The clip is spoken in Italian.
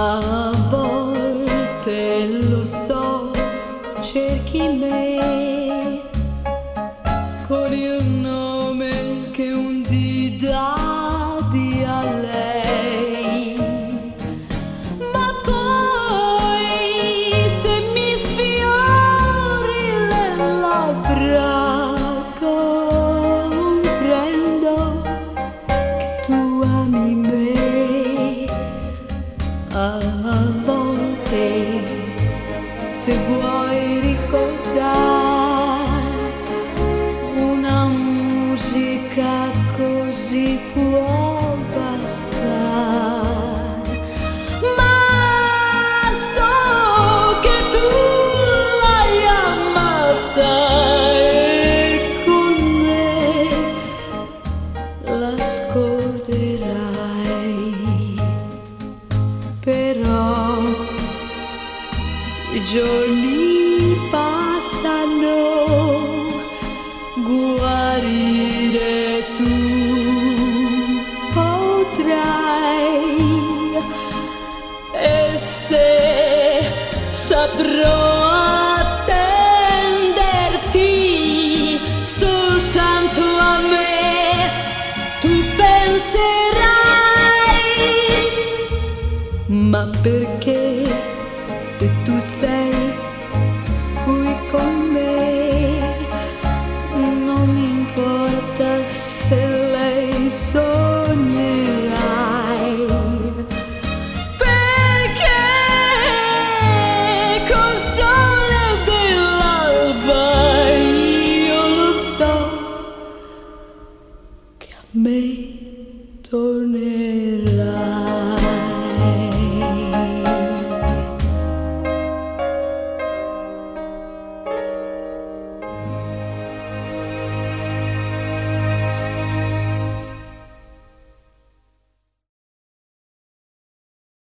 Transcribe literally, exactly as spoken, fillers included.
A volte lo so, cerchi me con il nome che un dì davi a lei, ma poi se mi sfiori le labbra comprendo che tu ami me. A volte, se vuoi ricordare una musica così può bastare, ma so che tu l'hai amata e con me la scorderai. Però i giorni passano, guarire tu potrai, e se saprò attenderti soltanto a me, tu penserai. Ma perché se tu sei qui con me non mi importa se lei sognerai, perché col sole dell'alba io lo so che a me tornerai.